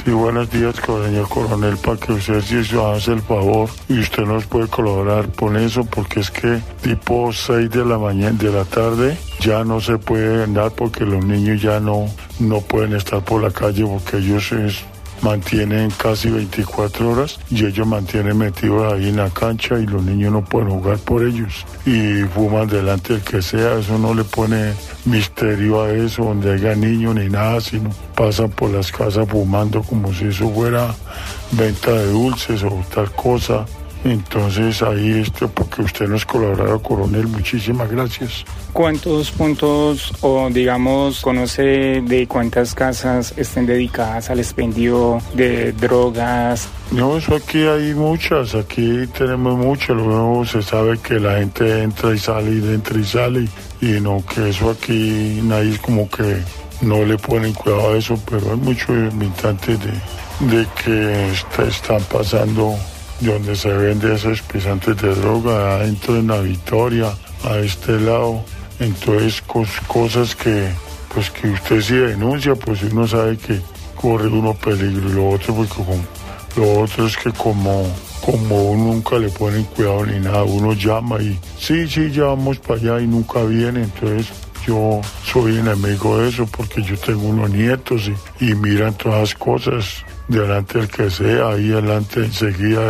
Sí, buenos días, señor coronel, para que usted si hace el favor y usted nos puede colaborar con eso, porque es que tipo 6 de la mañana, de la tarde, ya no se puede andar porque los niños ya no pueden estar por la calle porque ellos mantienen casi 24 horas y ellos mantienen metidos ahí en la cancha y los niños no pueden jugar por ellos y fuman delante del que sea. Eso no le pone misterio a eso, donde haya niños ni nada, sino pasan por las casas fumando como si eso fuera venta de dulces o tal cosa. Entonces ahí porque usted nos colaborara, coronel, muchísimas gracias. ¿Cuántos puntos o digamos conoce de cuántas casas estén dedicadas al expendio de drogas? No, eso aquí hay muchas, aquí tenemos muchas, luego se sabe que la gente entra y sale y no, que eso aquí nadie como que no le ponen cuidado a eso, pero hay muchos militantes de que están pasando donde se vende esos pisantes de droga, adentro en la Victoria, a este lado. Entonces cosas que pues que usted sí denuncia, pues uno sabe que corre uno peligro. Y lo otro, porque lo otro es que como uno nunca le ponen cuidado ni nada, uno llama y sí, ya vamos para allá y nunca viene. Entonces yo soy enemigo de eso porque yo tengo unos nietos y miran todas las cosas delante del que sea, ahí adelante enseguida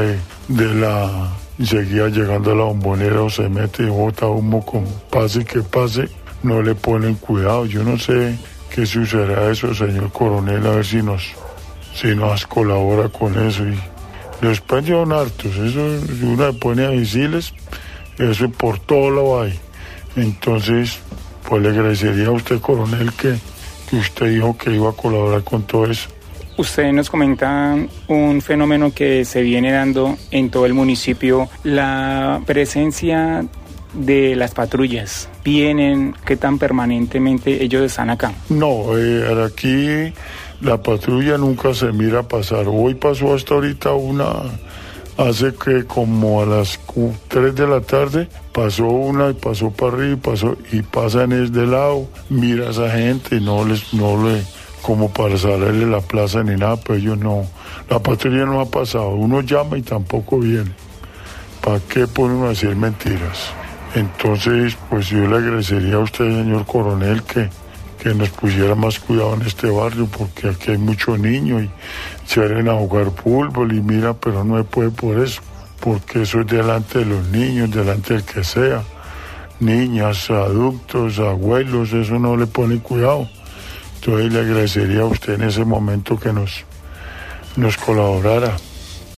enseguida llegando a la Bombonera o se mete y bota humo con pase que pase, no le ponen cuidado. Yo no sé qué sucederá eso, señor coronel, a ver si nos colabora con eso. Y los son hartos, eso uno le pone a misiles, eso por todo lado hay. Entonces, pues le agradecería a usted, coronel, que usted dijo que iba a colaborar con todo eso. Usted nos comenta un fenómeno que se viene dando en todo el municipio, la presencia de las patrullas. ¿Vienen? ¿Qué tan permanentemente ellos están acá? No, aquí la patrulla nunca se mira pasar. Hoy pasó hasta ahorita hace que como a las 3 de la tarde, pasó una y pasó para arriba y pasan de lado, mira a esa gente y no le como para salirle la plaza ni nada, pues ellos no, la patrulla no ha pasado, uno llama y tampoco viene. ¿Para qué ponen a decir mentiras? Entonces, pues yo le agradecería a usted, señor coronel, que nos pusiera más cuidado en este barrio, porque aquí hay muchos niños y se salen a jugar fútbol y mira, pero no se puede por eso, porque eso es delante de los niños, delante del que sea, niñas, adultos, abuelos, eso no le pone cuidado. Entonces le agradecería a usted en ese momento que nos colaborara.